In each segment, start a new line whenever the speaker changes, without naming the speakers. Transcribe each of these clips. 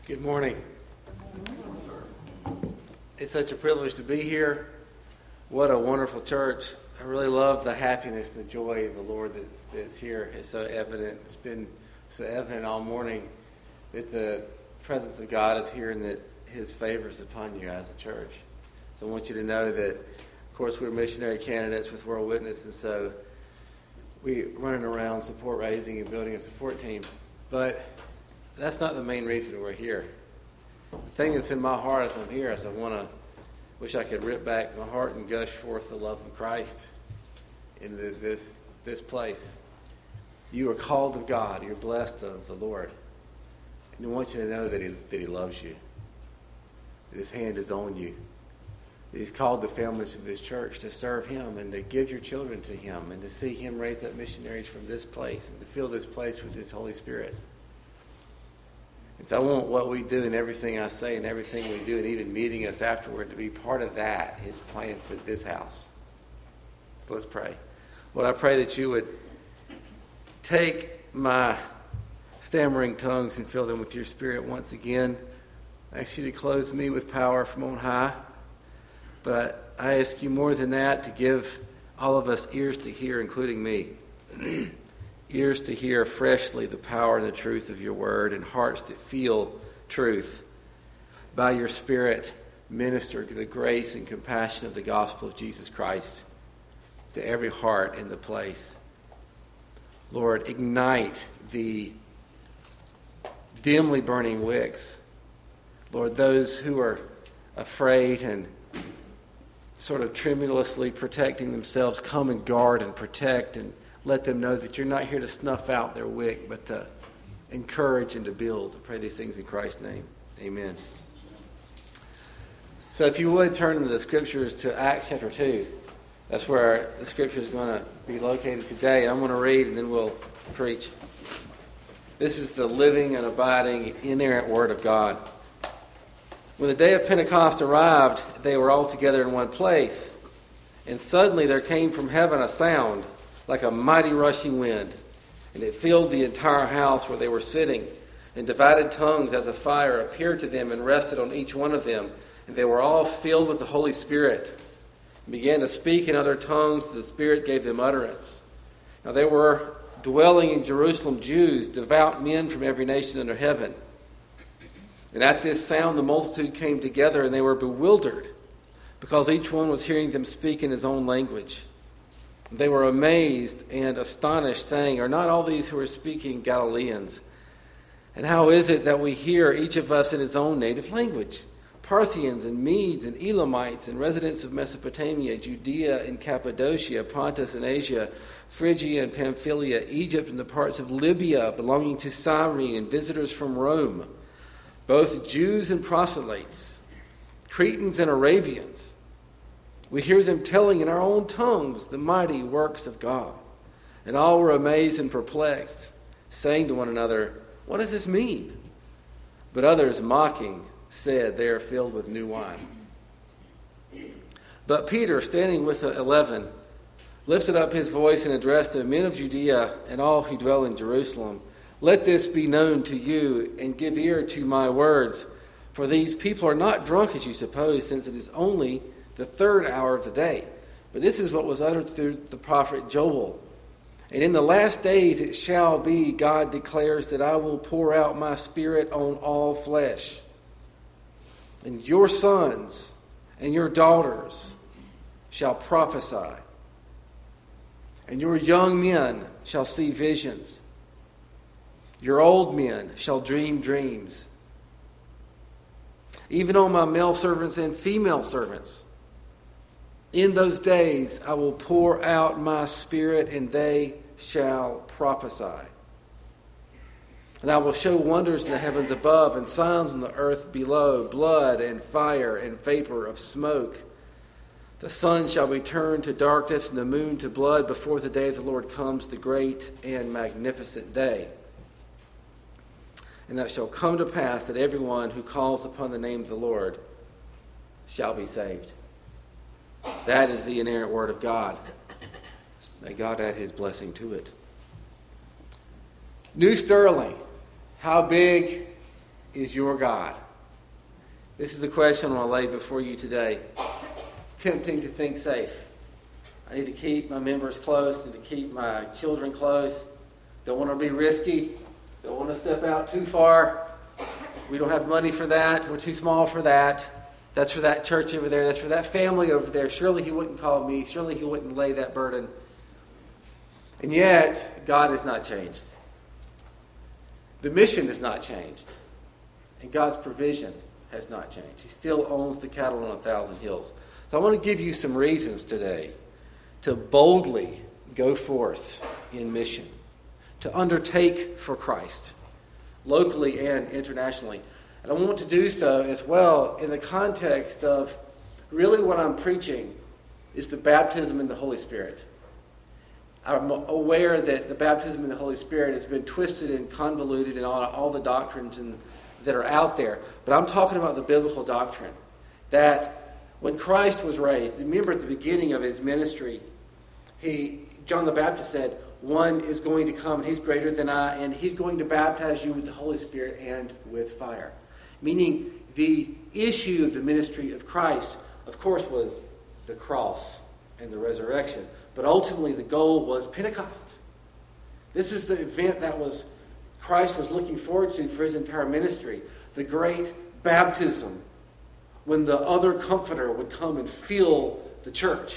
Good morning. It's such a privilege to be here. What a wonderful church. I really love the happiness and the joy of the Lord that's here. It's so evident. It's been so evident all morning that the presence of God is here and that His favor is upon you as a church. So I want you to know that, of course, we're missionary candidates with World Witness, and so we're running around support raising and building a support team. But that's not the main reason we're here. The thing that's in my heart as I'm here is wish I could rip back my heart and gush forth the love of Christ in this place. You are called of God. You're blessed of the Lord. And I want you to know that He loves you. That His hand is on you. That He's called the families of this church to serve Him and to give your children to Him and to see Him raise up missionaries from this place and to fill this place with His Holy Spirit. And so I want what we do and everything I say and everything we do and even meeting us afterward to be part of that, His plan for this house. So let's pray. Lord, I pray that you would take my stammering tongues and fill them with your Spirit once again. I ask you to clothe me with power from on high. But I ask you more than that to give all of us ears to hear, including me. Ears to hear freshly the power and the truth of your word, and hearts that feel truth. By your Spirit, minister the grace and compassion of the gospel of Jesus Christ to every heart in the place. Lord, ignite the dimly burning wicks. Lord, those who are afraid and sort of tremulously protecting themselves, come and guard and protect and let them know that you're not here to snuff out their wick, but to encourage and to build. I pray these things in Christ's name. Amen. So if you would turn to the scriptures to Acts chapter 2. That's where the scripture is going to be located today. I'm going to read and then we'll preach. This is the living and abiding, inerrant Word of God. When the day of Pentecost arrived, they were all together in one place. And suddenly there came from heaven a sound like a mighty rushing wind, and it filled the entire house where they were sitting. And divided tongues as a fire appeared to them and rested on each one of them. And they were all filled with the Holy Spirit and began to speak in other tongues as the Spirit gave them utterance. Now there were dwelling in Jerusalem Jews, devout men from every nation under heaven. And at this sound the multitude came together, and they were bewildered, because each one was hearing them speak in his own language. They were amazed and astonished, saying, "Are not all these who are speaking Galileans? And how is it that we hear each of us in his own native language? Parthians and Medes and Elamites and residents of Mesopotamia, Judea and Cappadocia, Pontus and Asia, Phrygia and Pamphylia, Egypt and the parts of Libya belonging to Cyrene, and visitors from Rome, both Jews and proselytes, Cretans and Arabians. We hear them telling in our own tongues the mighty works of God." And all were amazed and perplexed, saying to one another, "What does this mean?" But others, mocking, said, "They are filled with new wine." But Peter, standing with the 11, lifted up his voice and addressed the men of Judea and all who dwell in Jerusalem. "Let this be known to you, and give ear to my words. For these people are not drunk as you suppose, since it is only the third hour of the day. But this is what was uttered through the prophet Joel. And in the last days it shall be, God declares, that I will pour out my Spirit on all flesh. And your sons and your daughters shall prophesy. And your young men shall see visions. Your old men shall dream dreams. Even on my male servants and female servants. In those days I will pour out my Spirit, and they shall prophesy. And I will show wonders in the heavens above, and signs on the earth below, blood and fire and vapor of smoke. The sun shall be turned to darkness and the moon to blood before the day of the Lord comes, the great and magnificent day. And it shall come to pass that everyone who calls upon the name of the Lord shall be saved." That is the inerrant Word of God. May God add His blessing to it. New Sterling. How big is your God? This is the question I want to lay before you today. It's tempting to think safe. I need to keep my members close, need to keep my children close. Don't want to be risky. Don't want to step out too far. We don't have money for that. We're too small for that. That's for that church over there. That's for that family over there. Surely he wouldn't call me. Surely he wouldn't lay that burden. And yet, God has not changed. The mission has not changed. And God's provision has not changed. He still owns the cattle on 1,000 hills. So I want to give you some reasons today to boldly go forth in mission, to undertake for Christ, locally and internationally. And I want to do so as well in the context of really what I'm preaching is the baptism in the Holy Spirit. I'm aware that the baptism in the Holy Spirit has been twisted and convoluted in all the doctrines that are out there. But I'm talking about the biblical doctrine that when Christ was raised, remember at the beginning of his ministry, John the Baptist said, one is going to come, and he's greater than I, and he's going to baptize you with the Holy Spirit and with fire. Meaning the issue of the ministry of Christ, of course, was the cross and the resurrection. But ultimately the goal was Pentecost. This is the event that Christ was looking forward to for his entire ministry. The great baptism, when the other comforter would come and fill the church.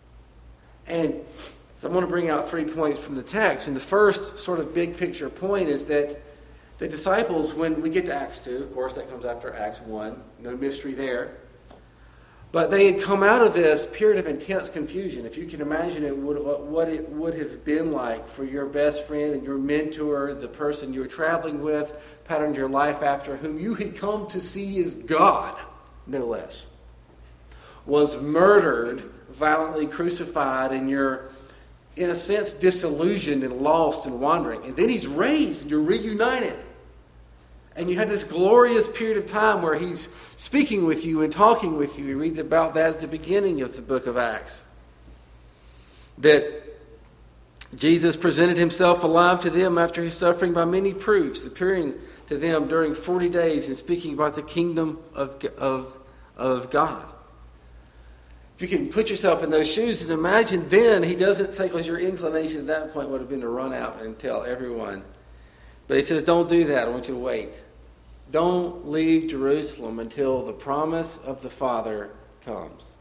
And so I'm going to bring out 3 points from the text. And the first sort of big picture point is that the disciples, when we get to Acts 2, of course that comes after Acts 1, no mystery there. But they had come out of this period of intense confusion. If you can imagine what it would have been like for your best friend and your mentor, the person you were traveling with, patterned your life after, whom you had come to see as God, no less, was murdered, violently crucified, and you're, in a sense, disillusioned and lost and wandering. And then he's raised and you're reunited. And you had this glorious period of time where he's speaking with you and talking with you. We read about that at the beginning of the book of Acts. That Jesus presented himself alive to them after his suffering by many proofs, appearing to them during 40 days and speaking about the kingdom of God. If you can put yourself in those shoes and imagine then, he doesn't say, because your inclination at that point would have been to run out and tell everyone. But he says, don't do that. I want you to wait. Don't leave Jerusalem until the promise of the Father comes.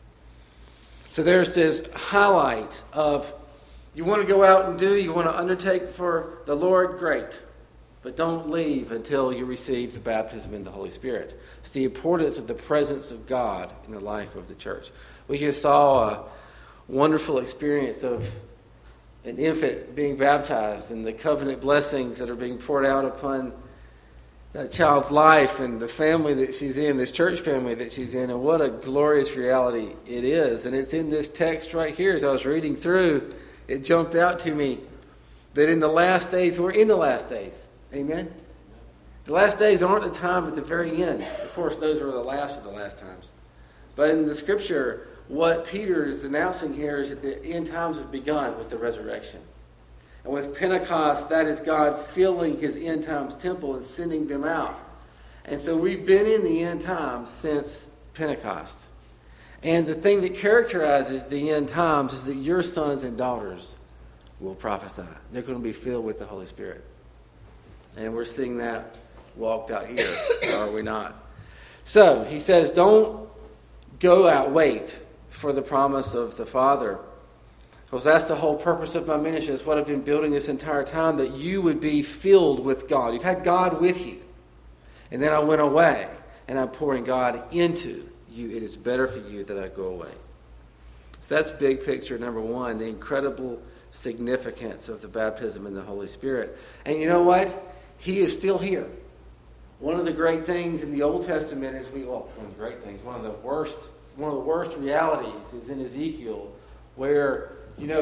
So there's this highlight of, you want to go out and do, you want to undertake for the Lord, great. But don't leave until you receive the baptism in the Holy Spirit. It's the importance of the presence of God in the life of the church. We just saw a wonderful experience of an infant being baptized and the covenant blessings that are being poured out upon that child's life and the family that she's in, this church family that she's in, and what a glorious reality it is. And it's in this text right here. As I was reading through, it jumped out to me that in the last days, we're in the last days. Amen? The last days aren't the time at the very end. Of course, those are the last of the last times. But in the Scripture, what Peter is announcing here is that the end times have begun with the resurrection. And with Pentecost, that is God filling his end times temple and sending them out. And so we've been in the end times since Pentecost. And the thing that characterizes the end times is that your sons and daughters will prophesy. They're going to be filled with the Holy Spirit. And we're seeing that walked out here, are we not? So, he says, don't go out, wait for the promise of the Father. Because that's the whole purpose of my ministry. That's what I've been building this entire time, that you would be filled with God. You've had God with you. And then I went away, and I'm pouring God into you. It is better for you that I go away. So that's big picture number one, the incredible significance of the baptism in the Holy Spirit. And you know what? He is still here. One of the great things in the Old Testament is one of the worst realities is in Ezekiel, where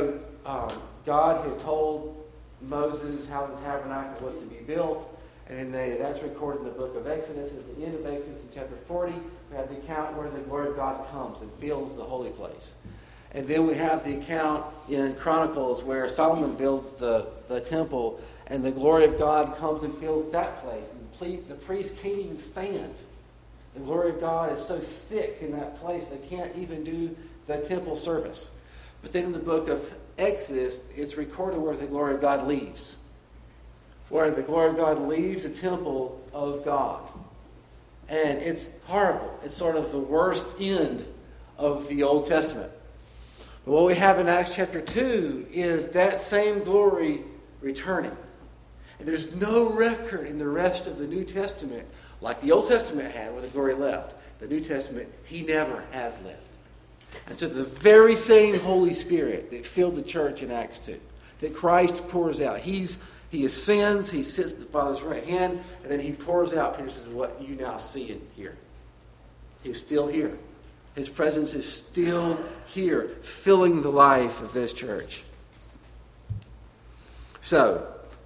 God had told Moses how the tabernacle was to be built, and that's recorded in the book of Exodus. At the end of Exodus in chapter 40, we have the account where the Lord God comes and fills the holy place. And then we have the account in Chronicles where Solomon builds the temple, and the glory of God comes and fills that place. And the priest can't even stand. The glory of God is so thick in that place they can't even do the temple service. But then in the book of Exodus, it's recorded where the glory of God leaves. Where the glory of God leaves the temple of God. And it's horrible. It's sort of the worst end of the Old Testament. But what we have in Acts chapter 2 is that same glory returning. And there's no record in the rest of the New Testament like the Old Testament had where the glory left. The New Testament, he never has left. And so the very same Holy Spirit that filled the church in Acts 2, that Christ pours out. He ascends, he sits at the Father's right hand, and then he pours out, Peter says, what you now see and hear. He's still here. His presence is still here, filling the life of this church. So,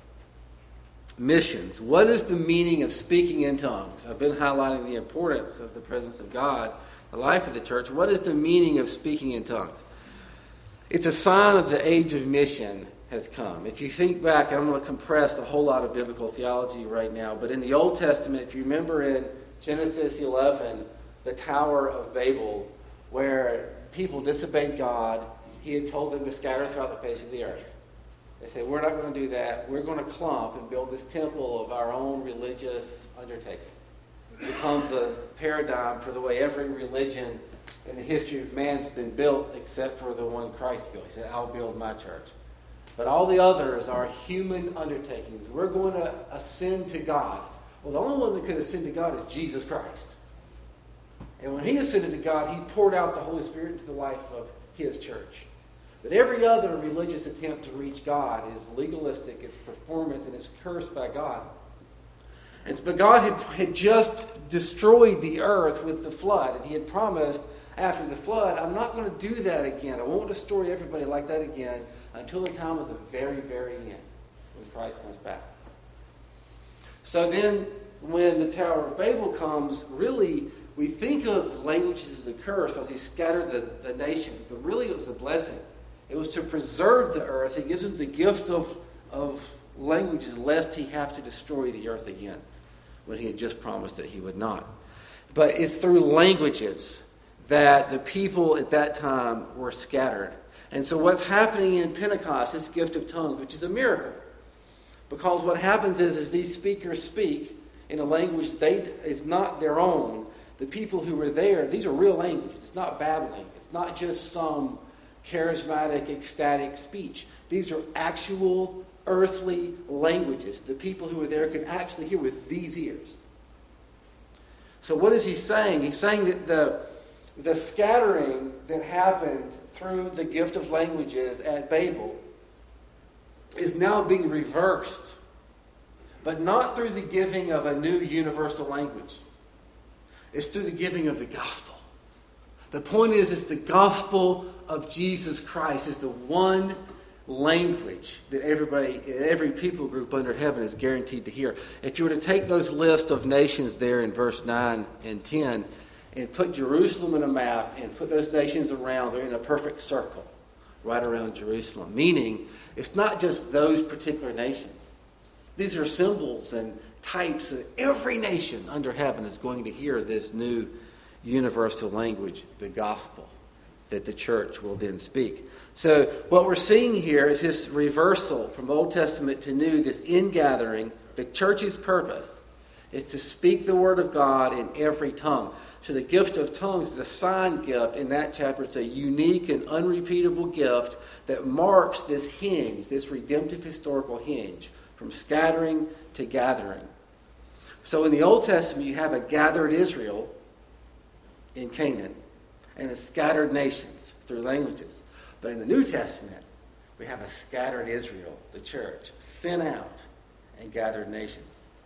missions. What is the meaning of speaking in tongues? I've been highlighting the importance of the presence of God, the life of the church. What is the meaning of speaking in tongues? It's a sign of the age of mission has come. If you think back, and I'm going to compress a whole lot of biblical theology right now, but in the Old Testament, if you remember in Genesis 11, the Tower of Babel, where people disobeyed God, he had told them to scatter throughout the face of the earth. They said, we're not going to do that. We're going to clump and build this temple of our own religious undertaking. It becomes a paradigm for the way every religion in the history of man's been built except for the one Christ built. He said, I'll build my church. But all the others are human undertakings. We're going to ascend to God. Well, the only one that could ascend to God is Jesus Christ. And when he ascended to God, he poured out the Holy Spirit into the life of his church. But every other religious attempt to reach God is legalistic, it's performance, and it's cursed by God. But God had just destroyed the earth with the flood, and he had promised after the flood, I'm not going to do that again. I won't destroy everybody like that again until the time of the very, very end, when Christ comes back. So then, when the Tower of Babel comes, really, we think of languages as a curse because he scattered the nations, but really it was a blessing. It was to preserve the earth. He gives them the gift of languages lest he have to destroy the earth again, when he had just promised that he would not. But it's through languages that the people at that time were scattered. And so what's happening in Pentecost, this gift of tongues, which is a miracle. Because what happens is these speakers speak in a language is not their own. The people who were there, these are real languages. It's not babbling. It's not just some charismatic, ecstatic speech. These are actual earthly languages. The people who were there could actually hear with these ears. So what is he saying? He's saying that the scattering that happened through the gift of languages at Babel is now being reversed, but not through the giving of a new universal language. It's through the giving of the gospel. The point is, it's the gospel of Jesus Christ is the one language that every people group under heaven is guaranteed to hear. If you were to take those list of nations there in verse 9 and 10 and put Jerusalem in a map and put those nations around, they're in a perfect circle right around Jerusalem. Meaning, it's not just those particular nations. These are symbols and types that every nation under heaven is going to hear this new universal language, the gospel, that the church will then speak. So what we're seeing here is this reversal from Old Testament to New, this ingathering. The church's purpose is to speak the word of God in every tongue. So the gift of tongues is a sign gift. In that chapter, it's a unique and unrepeatable gift that marks this hinge, this redemptive historical hinge, from scattering to gathering. So in the Old Testament, you have a gathered Israel in Canaan and a scattered nations through languages. But in the New Testament, we have a scattered Israel, the church, sent out and gathered nations.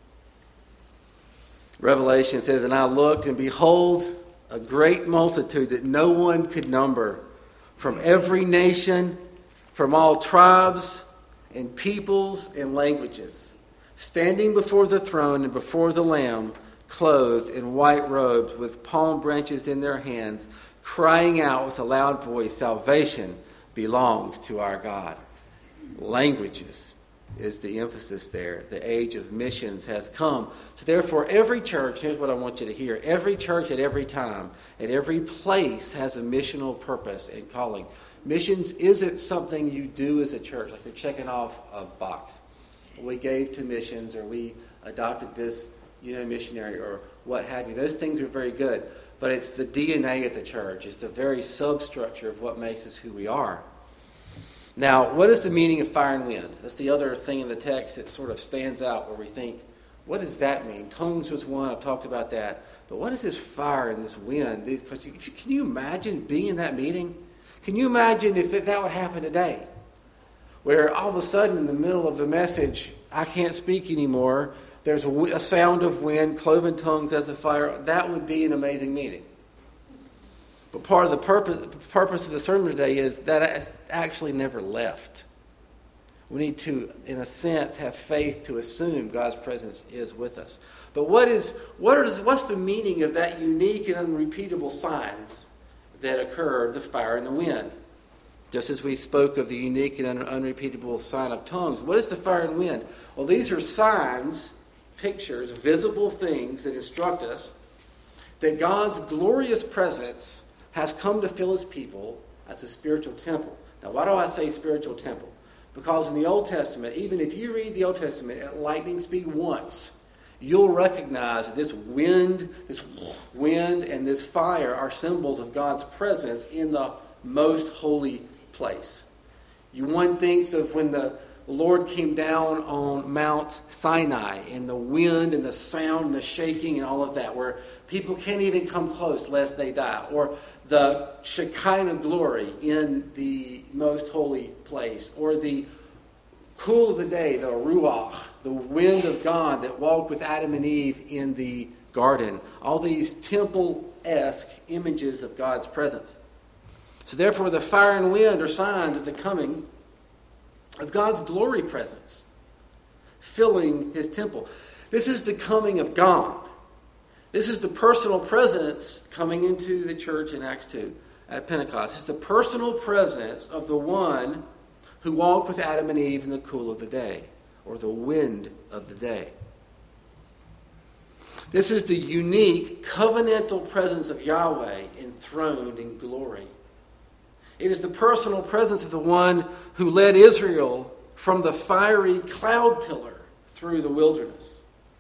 Revelation says, and I looked, and behold, a great multitude that no one could number, from every nation, from all tribes and peoples and languages, standing before the throne and before the Lamb, clothed in white robes, with palm branches in their hands, crying out with a loud voice, salvation belongs to our God. Languages. is the emphasis there. The age of missions has come. So therefore, every church, here's what I want you to hear, every church at every time, at every place has a missional purpose and calling. Missions isn't something you do as a church, like you're checking off a box. We gave to missions, or we adopted this missionary, or what have you. Those things are very good, but it's the DNA of the church. It's the very substructure of what makes us who we are. Now, what is the meaning of fire and wind? That's the other thing in the text that sort of stands out where we think, what does that mean? Tongues was one, I've talked about that. But what is this fire and this wind? Can you imagine being in that meeting? Can you imagine if that would happen today? Where all of a sudden in the middle of the message, I can't speak anymore. There's a sound of wind, cloven tongues as a fire. That would be an amazing meeting. But part of the purpose of the sermon today is that it's actually never left. We need to, in a sense, have faith to assume God's presence is with us. But what's the meaning of that unique and unrepeatable signs that occurred, the fire and the wind? Just as we spoke of the unique and unrepeatable sign of tongues, what is the fire and wind? Well, these are signs, pictures, visible things that instruct us that God's glorious presence has come to fill his people as a spiritual temple. Now, why do I say spiritual temple? Because in the Old Testament, even if you read the Old Testament at lightning speed once, you'll recognize that this wind and this fire are symbols of God's presence in the most holy place. One thinks of when the Lord came down on Mount Sinai, and the wind and the sound and the shaking and all of that, where people can't even come close lest they die. Or the Shekinah glory in the most holy place. Or the cool of the day, the Ruach, the wind of God that walked with Adam and Eve in the garden. All these temple-esque images of God's presence. So therefore, the fire and wind are signs of the coming of God's glory presence, filling his temple. This is the coming of God. This is the personal presence coming into the church in Acts 2 at Pentecost. It's the personal presence of the one who walked with Adam and Eve in the cool of the day, or the wind of the day. This is the unique covenantal presence of Yahweh enthroned in glory. It is the personal presence of the one who led Israel from the fiery cloud pillar through the wilderness.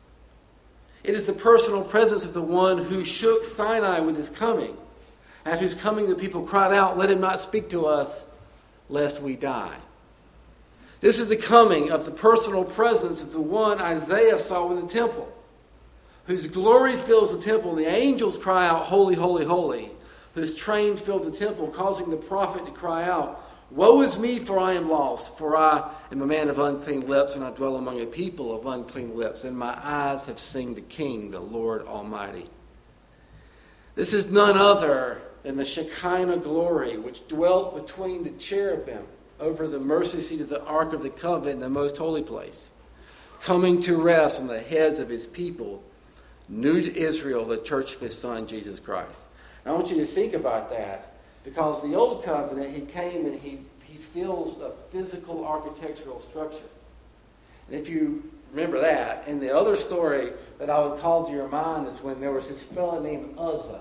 It is the personal presence of the one who shook Sinai with his coming, at whose coming the people cried out, "Let him not speak to us, lest we die." This is the coming of the personal presence of the one Isaiah saw in the temple, whose glory fills the temple, and the angels cry out, "Holy, holy, holy," whose train filled the temple, causing the prophet to cry out, "Woe is me, for I am lost, for I am a man of unclean lips, and I dwell among a people of unclean lips, and my eyes have seen the King, the Lord Almighty." This is none other than the Shekinah glory, which dwelt between the cherubim over the mercy seat of the Ark of the Covenant in the most holy place, coming to rest on the heads of his people, new to Israel, the church of his Son, Jesus Christ. I want you to think about that, because the Old Covenant, he came and he fills a physical architectural structure. And if you remember that, and the other story that I would call to your mind is when there was this fellow named Uzzah.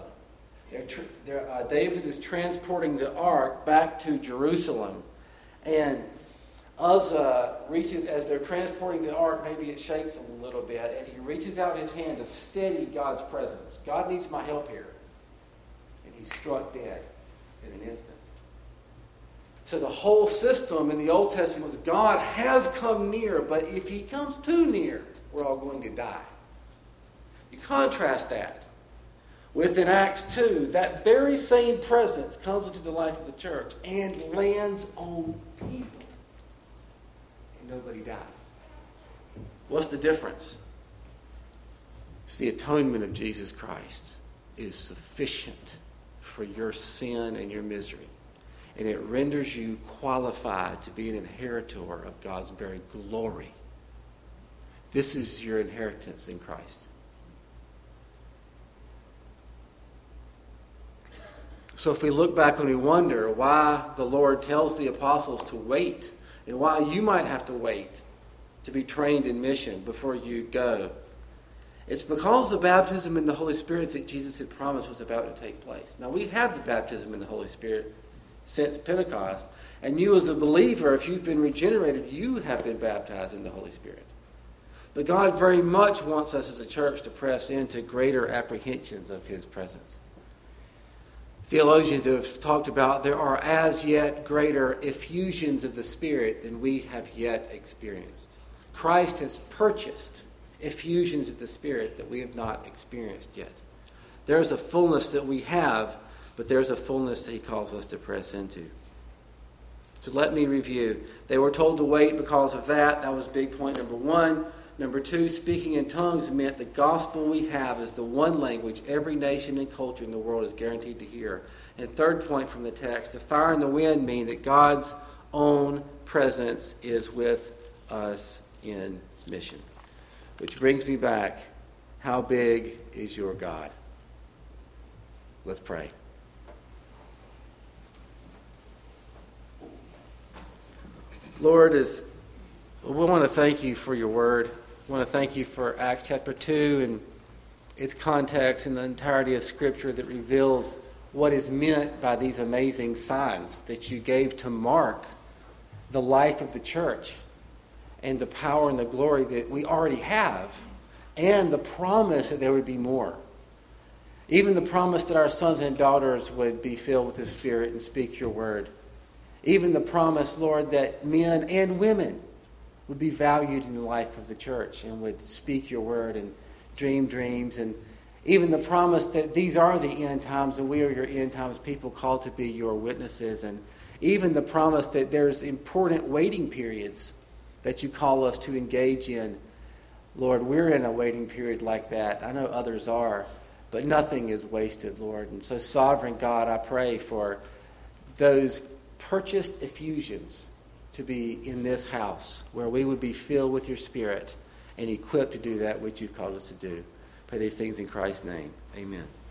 David is transporting the ark back to Jerusalem. And Uzzah reaches, as they're transporting the ark, maybe it shakes him a little bit, and he reaches out his hand to steady God's presence. God needs my help here. He struck dead in an instant. So the whole system in the Old Testament was God has come near, but if he comes too near, we're all going to die. You contrast that with in Acts 2, that very same presence comes into the life of the church and lands on people. And nobody dies. What's the difference? It's the atonement of Jesus Christ is sufficient for your sin and your misery. And it renders you qualified to be an inheritor of God's very glory. This is your inheritance in Christ. So if we look back and we wonder why the Lord tells the apostles to wait, and why you might have to wait to be trained in mission before you go. It's because the baptism in the Holy Spirit that Jesus had promised was about to take place. Now, we have the baptism in the Holy Spirit since Pentecost, and you as a believer, if you've been regenerated, you have been baptized in the Holy Spirit. But God very much wants us as a church to press into greater apprehensions of His presence. Theologians have talked about there are as yet greater effusions of the Spirit than we have yet experienced. Christ has purchased effusions of the Spirit that we have not experienced yet. There's a fullness that we have, but there's a fullness that He calls us to press into. So let me review. They were told to wait because of that. That was big point number one. Number two, speaking in tongues meant the gospel we have is the one language every nation and culture in the world is guaranteed to hear. And third point from the text, the fire and the wind mean that God's own presence is with us in mission. Which brings me back, how big is your God? Let's pray. Lord, we want to thank you for your word. I want to thank you for Acts chapter 2 and its context and the entirety of Scripture that reveals what is meant by these amazing signs that you gave to mark the life of the church and the power and the glory that we already have, and the promise that there would be more. Even the promise that our sons and daughters would be filled with the Spirit and speak your word. Even the promise, Lord, that men and women would be valued in the life of the church and would speak your word and dream dreams. And even the promise that these are the end times and we are your end times people called to be your witnesses. And even the promise that there's important waiting periods that you call us to engage in. Lord, we're in a waiting period like that. I know others are, but nothing is wasted, Lord. And so, sovereign God, I pray for those purchased effusions to be in this house, where we would be filled with your Spirit and equipped to do that which you've called us to do. Pray these things in Christ's name. Amen.